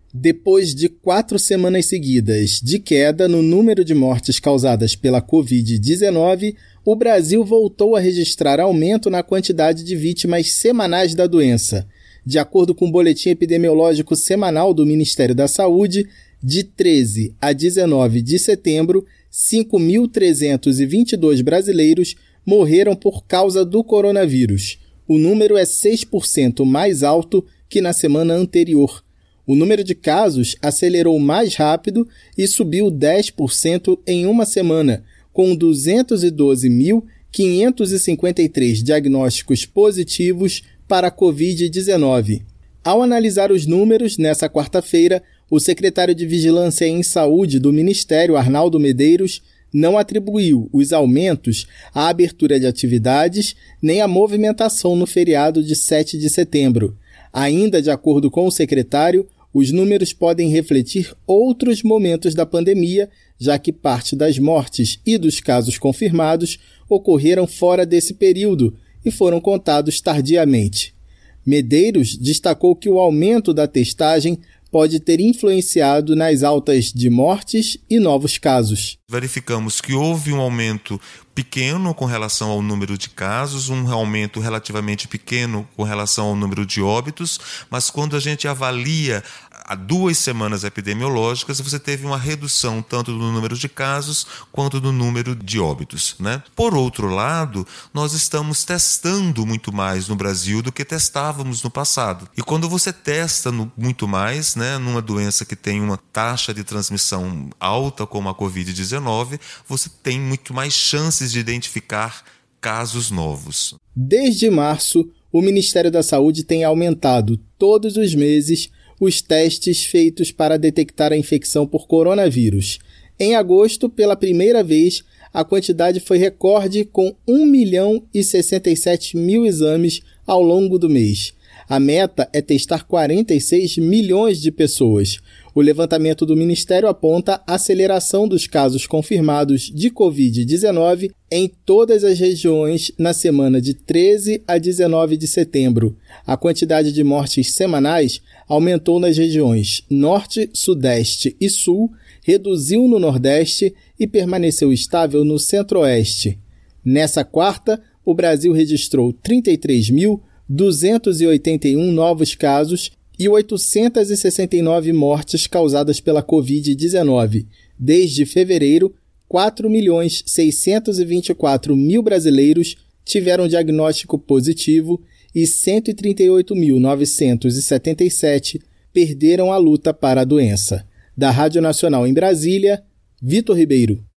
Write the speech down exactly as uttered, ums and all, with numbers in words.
Depois de quatro semanas seguidas de queda no número de mortes causadas pela covid dezenove, o Brasil voltou a registrar aumento na quantidade de vítimas semanais da doença. De acordo com o boletim epidemiológico semanal do Ministério da Saúde, de treze a dezenove de setembro, cinco mil trezentos e vinte e dois brasileiros morreram por causa do coronavírus. O número é seis por cento mais alto que na semana anterior. O número de casos acelerou mais rápido e subiu dez por cento em uma semana, com duzentos e doze mil quinhentos e cinquenta e três diagnósticos positivos para a covid dezenove. Ao analisar os números, nessa quarta-feira, o secretário de Vigilância em Saúde do Ministério, Arnaldo Medeiros, não atribuiu os aumentos à abertura de atividades nem à movimentação no feriado de sete de setembro. Ainda de acordo com o secretário, os números podem refletir outros momentos da pandemia, já que parte das mortes e dos casos confirmados ocorreram fora desse período e foram contados tardiamente. Medeiros destacou que o aumento da testagem pode ter influenciado nas altas de mortes e novos casos. Verificamos que houve um aumento pequeno com relação ao número de casos, um aumento relativamente pequeno com relação ao número de óbitos, mas quando a gente avalia há duas semanas epidemiológicas, você teve uma redução tanto no número de casos quanto no número de óbitos, né? Por outro lado, nós estamos testando muito mais no Brasil do que testávamos no passado. E quando você testa no, muito mais, né, numa doença que tem uma taxa de transmissão alta como a covid dezenove, você tem muito mais chances de identificar casos novos. Desde março, o Ministério da Saúde tem aumentado todos os meses os testes feitos para detectar a infecção por coronavírus. Em agosto, pela primeira vez, a quantidade foi recorde com um milhão e sessenta e sete mil exames ao longo do mês. A meta é testar quarenta e seis milhões de pessoas. O levantamento do Ministério aponta a aceleração dos casos confirmados de covid dezenove em todas as regiões na semana de treze a dezenove de setembro. A quantidade de mortes semanais aumentou nas regiões Norte, Sudeste e Sul, reduziu no Nordeste e permaneceu estável no Centro-Oeste. Nessa quarta, o Brasil registrou trinta e três mil duzentos e oitenta e um novos casos e oitocentas e sessenta e nove mortes causadas pela covid dezenove. Desde fevereiro, quatro milhões seiscentos e vinte e quatro mil brasileiros tiveram diagnóstico positivo e cento e trinta e oito mil novecentos e setenta e sete perderam a luta para a doença. Da Rádio Nacional em Brasília, Vitor Ribeiro.